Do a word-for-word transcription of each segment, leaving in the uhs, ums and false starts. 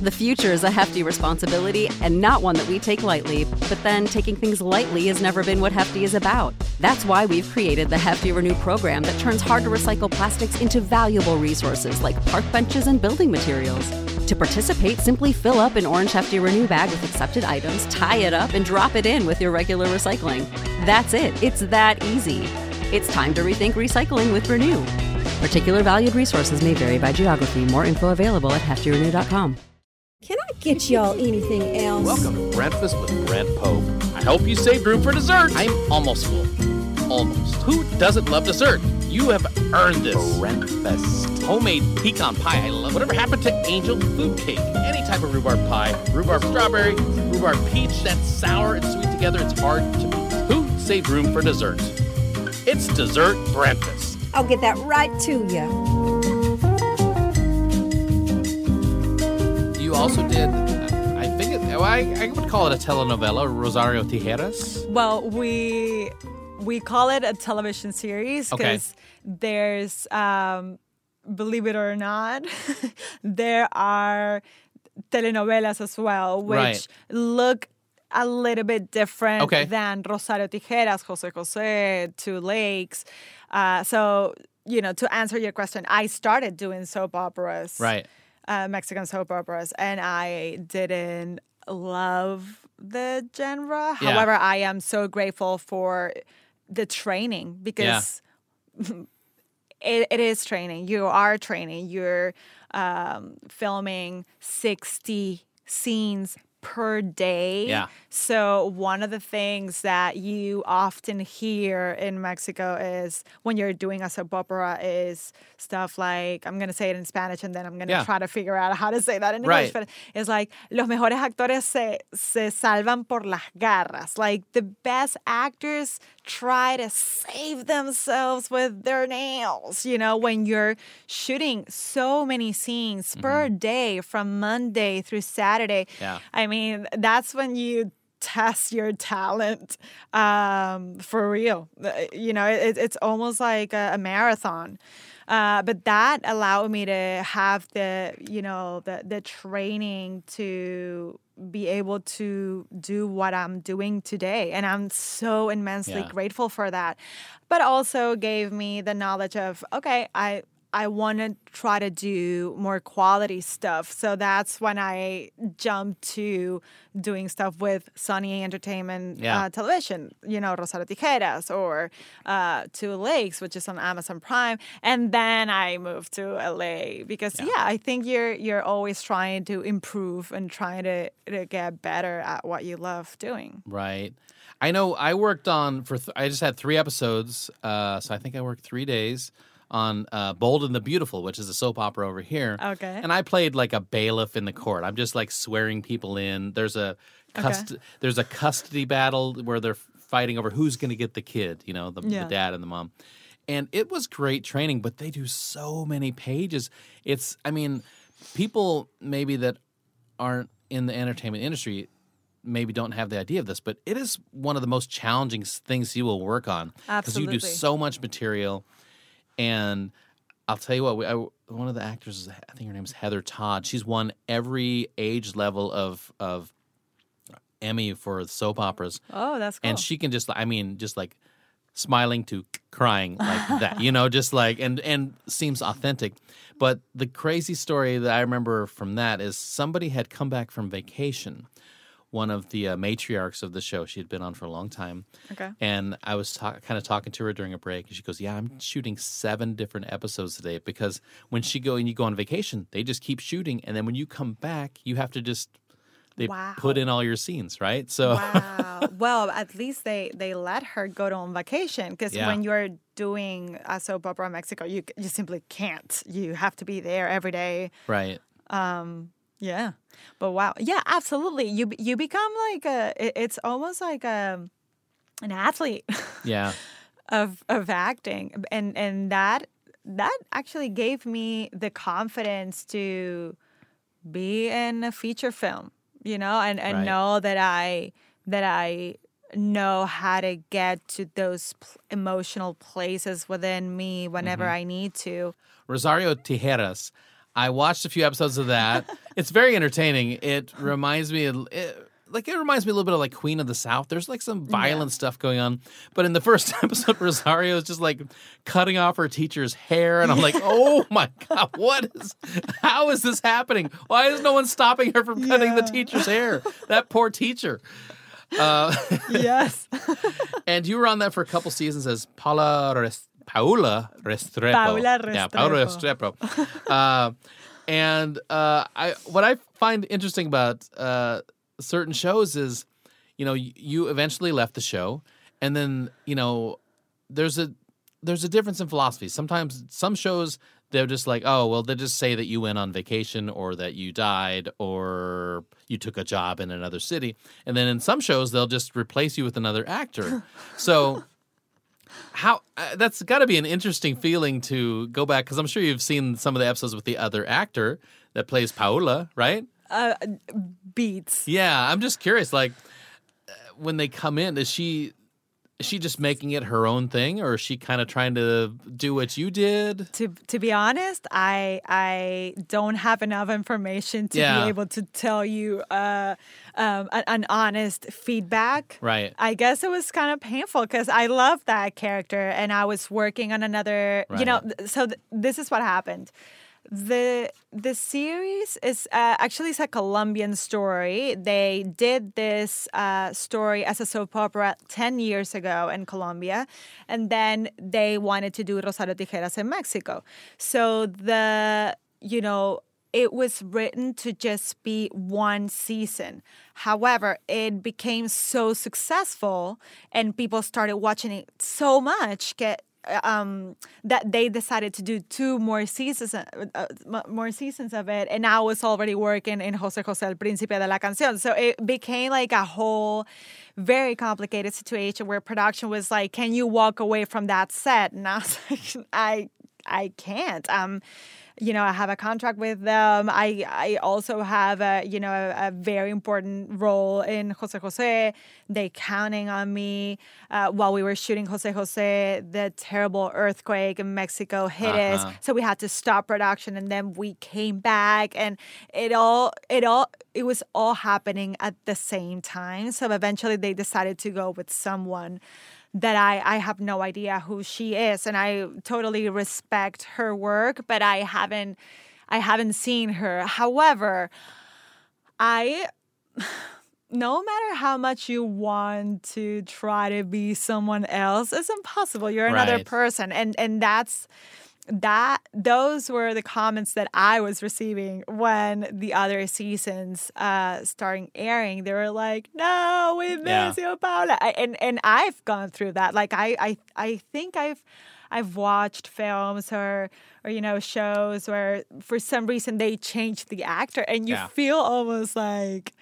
The future is a hefty responsibility and not one that we take lightly, but then taking things lightly has never been what Hefty is about. That's why we've created the Hefty Renew program that turns hard-to-recycle plastics into valuable resources like park benches and building materials. To participate, simply fill up an orange Hefty Renew bag with accepted items, tie it up, and drop it in with your regular recycling. That's it. It's that easy. It's time to rethink recycling with Renew. Particular valued resources may vary by geography. More info available at hefty renew dot com. Can I get y'all anything else? Welcome to Breakfast with Brent Pope. I hope you saved room for dessert. I'm almost full. Almost. Who doesn't love dessert? You have earned this. Breakfast. Homemade pecan pie. I love. Whatever happened to angel food cake? Any type of rhubarb pie. Rhubarb strawberry, rhubarb peach. That's sour and sweet together. It's hard to beat. Who saved room for dessert? It's dessert breakfast. I'll get that right to you. You also did, I think, it, I, I would call it a telenovela, Rosario Tijeras. Well, we we call it a television series because okay. there's, um, believe it or not, there are telenovelas as well, which right. look a little bit different okay. than Rosario Tijeras, Jose Jose, Two Lakes. Uh, so, you know, to answer your question, I started doing soap operas. Right. Uh, Mexican soap operas, and I didn't love the genre. Yeah. However, I am so grateful for the training because yeah. it, it is training. You are training. You're um, filming sixty scenes per day. Yeah. So one of the things that you often hear in Mexico is when you're doing a soap opera is stuff like, I'm going to say it in Spanish and then I'm going to yeah. try to figure out how to say that in right. English. But it's like, los mejores actores se, se salvan por las garras. Like the best actors try to save themselves with their nails. You know, when you're shooting so many scenes mm-hmm. per day from Monday through Saturday, yeah. I mean, that's when you test your talent um, for real. You know, it, it's almost like a, a marathon. Uh, but that allowed me to have the, you know, the, the training to be able to do what I'm doing today. And I'm so immensely yeah. grateful for that. But also gave me the knowledge of, okay, I... I want to try to do more quality stuff. So that's when I jumped to doing stuff with Sony Entertainment yeah. uh, Television, you know, Rosario Tijeras or uh, Two Lakes, which is on Amazon Prime. And then I moved to L A because, yeah, yeah I think you're you're always trying to improve and trying to, to get better at what you love doing. Right. I know I worked on, for th- I just had three episodes, uh, so I think I worked three days. on uh, Bold and the Beautiful, which is a soap opera over here. Okay. And I played like a bailiff in the court. I'm just like swearing people in. There's a cust- okay. there's a custody battle where they're fighting over who's going to get the kid, you know, the, yeah. the dad and the mom. And it was great training, but they do so many pages. It's, I mean, people maybe that aren't in the entertainment industry maybe don't have the idea of this, but it is one of the most challenging things you will work on. Absolutely. Because you do so much material. And I'll tell you what, we, I, one of the actors, I think her name is Heather Todd. She's won every age level of of Emmy for soap operas. Oh, that's cool. And she can just, I mean, just like smiling to crying like that, you know, just like, and, and seems authentic. But the crazy story that I remember from that is somebody had come back from vacation. One of the uh, matriarchs of the show. She had been on for a long time. Okay. And I was ta- kind of talking to her during a break, and she goes, yeah, I'm shooting seven different episodes today because when she go and you go on vacation, they just keep shooting, and then when you come back, you have to just they wow. put in all your scenes, right? So wow. Well, at least they, they let her go to on vacation because yeah. when you're doing a soap opera in Mexico, you you simply can't. You have to be there every day. Right. Um. Yeah, but wow, yeah, absolutely. You you become like a. It, it's almost like a an athlete. Yeah. of of acting, and and that that actually gave me the confidence to be in a feature film, you know, and and right. know that I that I know how to get to those pl- emotional places within me whenever mm-hmm. I need to. Rosario Tijeras. I watched a few episodes of that. It's very entertaining. It reminds me of... It, Like, it reminds me a little bit of, like, Queen of the South. There's, like, some violent yeah. stuff going on. But in the first episode, Rosario is just, like, cutting off her teacher's hair. And I'm like, oh, my God, what is... How is this happening? Why is no one stopping her from cutting yeah. the teacher's hair? That poor teacher. Uh, yes. And you were on that for a couple seasons as Paula Rest- Paula Restrepo. Paula Restrepo. Yeah, Paula Restrepo. uh, and uh, I what I find interesting about... Uh, certain shows is, you know, you, you eventually left the show, and then, you know, there's a there's a difference in philosophy. Sometimes some shows, they're just like, oh, well, they just say that you went on vacation or that you died or you took a job in another city. And then in some shows, they'll just replace you with another actor. So how uh, that's got to be an interesting feeling to go back, because I'm sure you've seen some of the episodes with the other actor that plays Paula, right? Uh, beats. Yeah, I'm just curious. Like, when they come in, is she is she just making it her own thing, or is she kind of trying to do what you did? To to be honest, I I don't have enough information to yeah. be able to tell you uh, um, an, an honest feedback. Right. I guess it was kind of painful because I love that character, and I was working on another. Right. You know, so th- this is what happened. The the series is uh, actually it's a Colombian story. They did this uh, story as a soap opera ten years ago in Colombia, and then they wanted to do Rosario Tijeras in Mexico. So the you know it was written to just be one season. However, it became so successful, and people started watching it so much that. Um, that they decided to do two more seasons, uh, more seasons of it, and I was already working in José José El Príncipe de la Canción, so it became like a whole very complicated situation where production was like, "Can you walk away from that set?" And I was like, "I, I can't." Um, you know, I have a contract with them. I I also have a, you know, a, a very important role in José José. They counting on me. Uh, while we were shooting José José, the terrible earthquake in Mexico hit uh-huh. us. So we had to stop production, and then we came back, and it all, it all, it was all happening at the same time. So eventually they decided to go with someone that I, I have no idea who she is, and I totally respect her work, but I haven't I haven't seen her. However, I no matter how much you want to try to be someone else, it's impossible. You're another right. person, and and that's that those were the comments that I was receiving when the other seasons uh starting airing. They were like, "No, we miss yeah. you, Paula." I, and and I've gone through that. Like I I I think I've I've watched films or or you know shows where for some reason they changed the actor, and you yeah. feel almost like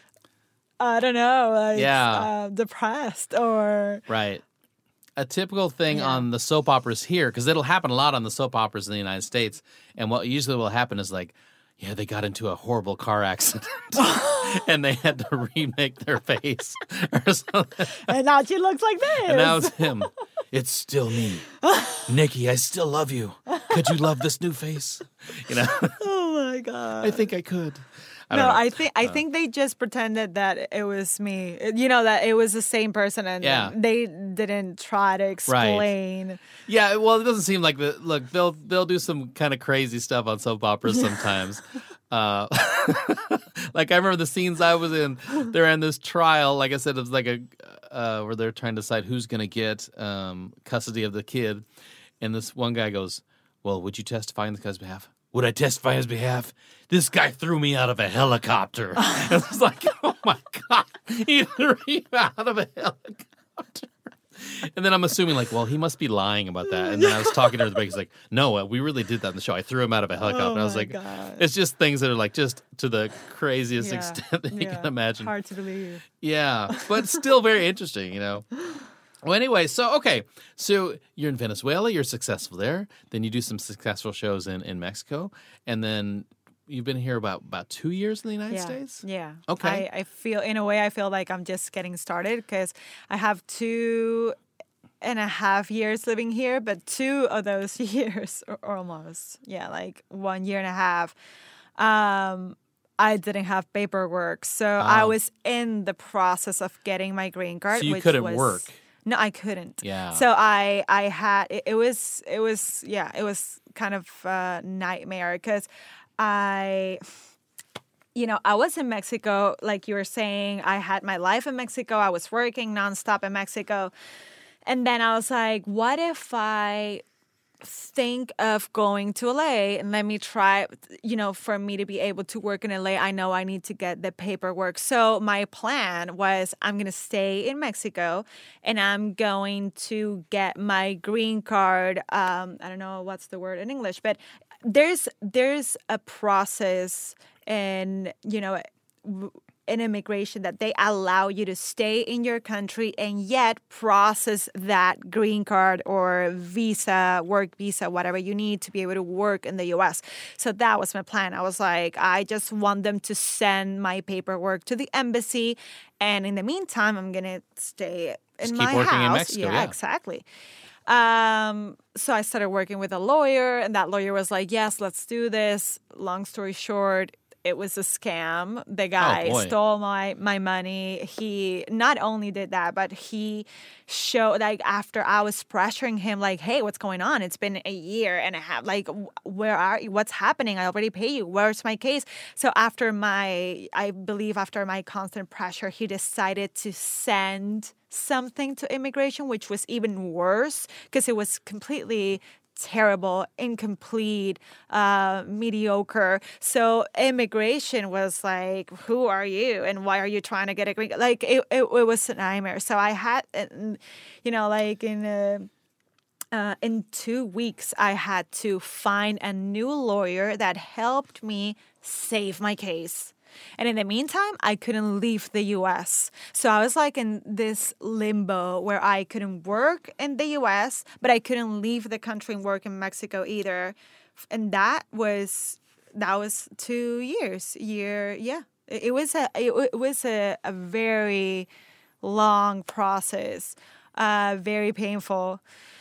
I don't know, like yeah. uh, depressed or right. A typical thing yeah. on the soap operas here, because it'll happen a lot on the soap operas in the United States, and what usually will happen is like, yeah, they got into a horrible car accident, and they had to remake their face or something. And now she looks like this. And now it's him. It's still me. Nikki, I still love you. Could you love this new face? You know? Oh, my God. I think I could. I no, don't know. I think I uh, think they just pretended that it was me. You know, that it was the same person, and yeah. they didn't try to explain. Right. Yeah, well, it doesn't seem like the look. They'll they'll do some kind of crazy stuff on soap operas sometimes. uh, like I remember the scenes I was in. They're in this trial. Like I said, it was like a uh, where they're trying to decide who's going to get um, custody of the kid, and this one guy goes, "Well, would you testify on the guy's behalf?" Would I testify on his behalf? This guy threw me out of a helicopter. It was like, oh my God, he threw me out of a helicopter. And then I'm assuming like, well, he must be lying about that. And then I was talking to her at the break. He's like, no, uh, we really did that in the show. I threw him out of a helicopter. Oh and I was like, God. It's just things that are like just to the craziest Yeah. extent that you Yeah. can imagine. Hard to believe. Yeah, but still very interesting, you know. Well, anyway, so, okay. So you're in Venezuela. You're successful there. Then you do some successful shows in, in Mexico. And then you've been here about, about two years in the United yeah. States? Yeah. Okay. I, I feel, in a way, I feel like I'm just getting started because I have two and a half years living here, but two of those years, or, or almost, yeah, like one year and a half, um, I didn't have paperwork. So oh. I was in the process of getting my green card. So you which couldn't was, work. No, I couldn't. Yeah. So I, I had, it, it was, it was, yeah, it was kind of a nightmare because I... You know, I was in Mexico, like you were saying. I had my life in Mexico. I was working nonstop in Mexico. And then I was like, what if I think of going to L A and let me try, you know, for me to be able to work in L A, I know I need to get the paperwork. So my plan was I'm going to stay in Mexico and I'm going to get my green card. Um, I don't know what's the word in English, but there's there's a process and, you know, in immigration that they allow you to stay in your country and yet process that green card or visa, work visa, whatever you need to be able to work in the U S. So that was my plan. I was like, I just want them to send my paperwork to the embassy. And in the meantime, I'm going to stay in just my keep working house. In Mexico, yeah, yeah, exactly. Um, so I started working with a lawyer and that lawyer was like, yes, let's do this. Long story short, it was a scam. The guy oh, stole my, my money. He not only did that, but he showed, like, after I was pressuring him, like, hey, what's going on? It's been a year and a half. Like, where are you? What's happening? I already pay you. Where's my case? So after my, I believe after my constant pressure, he decided to send something to immigration, which was even worse because it was completely terrible, incomplete, uh, mediocre. So immigration was like, who are you and why are you trying to get a green card? Like it, it, it was a nightmare. So I had, you know, like in a, uh, in two weeks, I had to find a new lawyer that helped me save my case. And in the meantime, I couldn't leave the U S. So I was like in this limbo where I couldn't work in the U S, but I couldn't leave the country and work in Mexico either. And that was that was two years. Year, yeah. It, it was a it, it was a, a very long process, uh, very painful.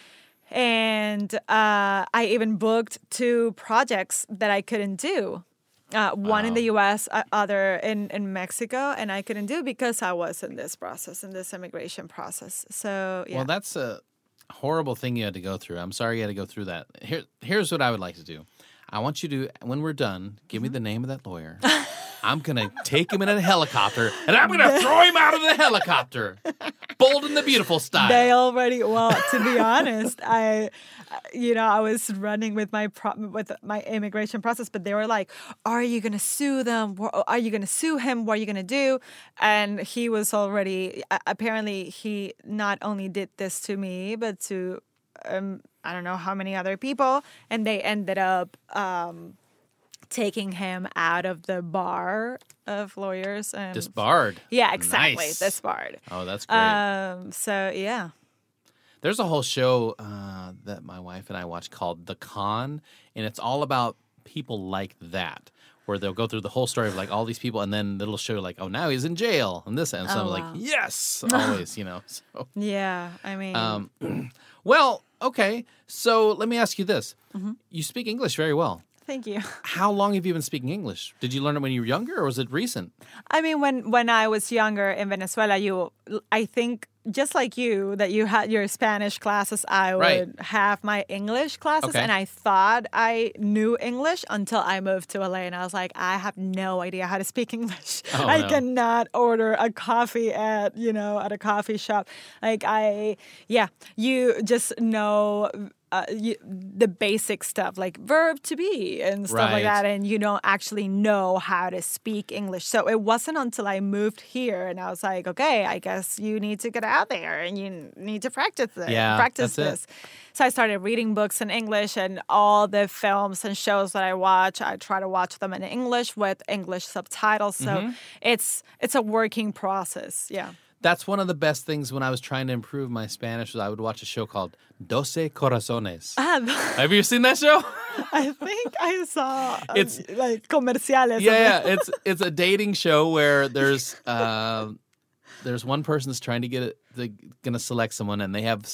And uh, I even booked two projects that I couldn't do. Uh, one wow. in the U S, uh, other in, in Mexico, and I couldn't do because I was in this process, in this immigration process. So, yeah. Well, that's a horrible thing you had to go through. I'm sorry you had to go through that. Here, here's what I would like to do. I want you to, when we're done, give mm-hmm. me the name of that lawyer. I'm going to take him in a helicopter, and I'm going to throw him out of the helicopter. Bold and the Beautiful style. They already, well, to be honest, I, you know, I was running with my pro, with my immigration process, but they were like, are you going to sue them? Are you going to sue him? What are you going to do? And he was already, apparently he not only did this to me, but to, um, I don't know how many other people, and they ended up um, taking him out of the bar of lawyers. And, disbarred. Yeah, exactly. Nice. Disbarred. Oh, that's great. Um, so, yeah. There's a whole show uh, that my wife and I watch called The Con, and it's all about people like that, where they'll go through the whole story of like all these people, and then it'll show like, oh, now he's in jail, and this, and so oh, I'm wow. like, yes, always, you know. So, yeah, I mean, um, well, okay. So let me ask you this: mm-hmm. You speak English very well. Thank you. How long have you been speaking English? Did you learn it when you were younger, or was it recent? I mean, when when I was younger in Venezuela, you, I think. Just like you, that you had your Spanish classes, I would right. have my English classes. Okay. And I thought I knew English until I moved to L A. And I was like, I have no idea how to speak English. Oh, I no. cannot order a coffee at, you know, at a coffee shop. Like I, yeah, you just know uh, you, the basic stuff like verb to be and stuff right. like that. And you don't actually know how to speak English. So it wasn't until I moved here and I was like, okay, I guess you need to get out there and you need to practice it. Yeah, practice that's this. It. So I started reading books in English and all the films and shows that I watch, I try to watch them in English with English subtitles. So mm-hmm. it's it's a working process. Yeah. That's one of the best things when I was trying to improve my Spanish was I would watch a show called Doce Corazones. Ah, Have you seen that show? I think I saw um, it's like comerciales. Yeah, yeah. It's it's a dating show where there's uh, there's one person that's trying to get it, they're gonna select someone, and they have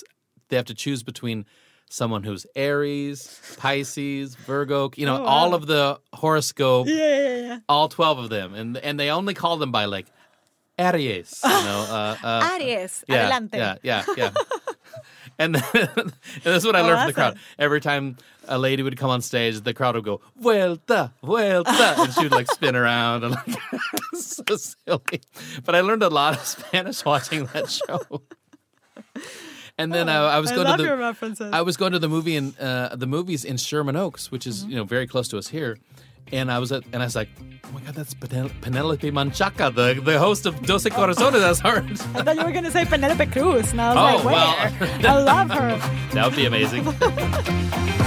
they have to choose between someone who's Aries, Pisces, Virgo, you know, Oh, wow. all of the horoscope, Yeah, yeah, yeah. all twelve of them. And and they only call them by like Aries, you know. Uh, uh, Aries, yeah, adelante. Yeah, yeah, yeah. and, then, and that's what I Oh, learned from the crowd. awesome. Every time a lady would come on stage, the crowd would go, Vuelta, Vuelta. And she would like spin around and like, so silly. But I learned a lot of Spanish watching that show. And then uh, I was I going love to the your references. I was going to the movie in uh, the movies in Sherman Oaks, which is Mm-hmm. you know very close to us here. And I was at, and I was like, oh my God, that's Penel- Penelope Manchaca, the, the host of Doce Corazones. That's her. I thought you were going to say Penelope Cruz, and I was Oh, like, where? well. I love her. That would be amazing.